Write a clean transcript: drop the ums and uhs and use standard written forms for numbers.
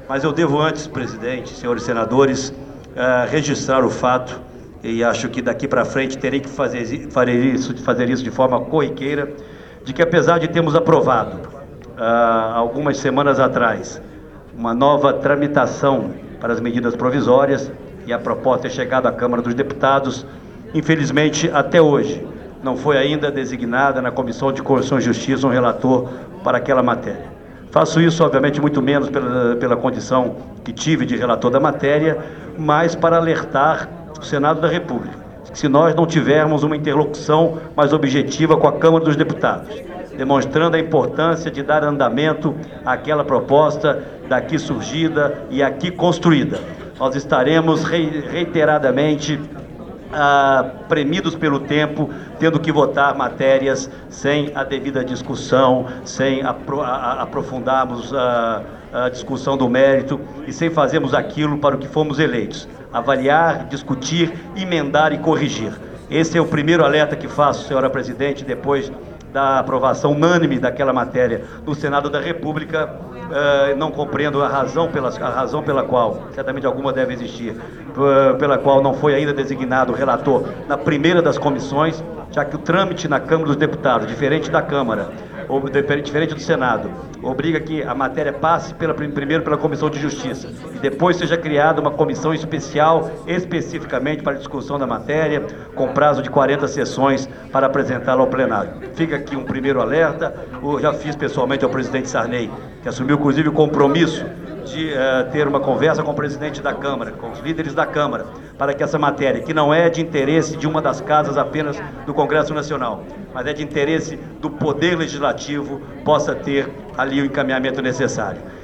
Mas eu devo antes, presidente, senhores senadores, registrar o fato, e acho que daqui para frente terei que fazer isso de forma corriqueira, de que apesar de termos aprovado, algumas semanas atrás, uma nova tramitação para as medidas provisórias, e a proposta é chegada à Câmara dos Deputados, infelizmente, até hoje, não foi ainda designada na Comissão de Constituição e Justiça um relator para aquela matéria. Faço isso, obviamente, muito menos pela condição que tive de relator da matéria, mas para alertar o Senado da República, que se nós não tivermos uma interlocução mais objetiva com a Câmara dos Deputados, demonstrando a importância de dar andamento àquela proposta daqui surgida e aqui construída, nós estaremos reiteradamente premidos pelo tempo, tendo que votar matérias sem a devida discussão, sem aprofundarmos a discussão do mérito e sem fazermos aquilo para o que fomos eleitos: avaliar, discutir, emendar e corrigir. Esse é o primeiro alerta que faço, senhora presidente, depois da aprovação unânime daquela matéria no Senado da República. Não compreendo a razão pela qual, certamente alguma deve existir, pela qual não foi ainda designado o relator na primeira das comissões, já que o trâmite na Câmara dos Deputados, diferente da Câmara, ou diferente do Senado, obriga que a matéria passe primeiro pela Comissão de Justiça e depois seja criada uma comissão especial, especificamente para a discussão da matéria, com prazo de 40 sessões para apresentá-la ao plenário. Fica aqui um primeiro alerta. Eu já fiz pessoalmente ao presidente Sarney, que assumiu inclusive o compromisso de ter uma conversa com o presidente da Câmara, com os líderes da Câmara, para que essa matéria, que não é de interesse de uma das casas apenas do Congresso Nacional, mas é de interesse do Poder Legislativo, possa ter ali o encaminhamento necessário.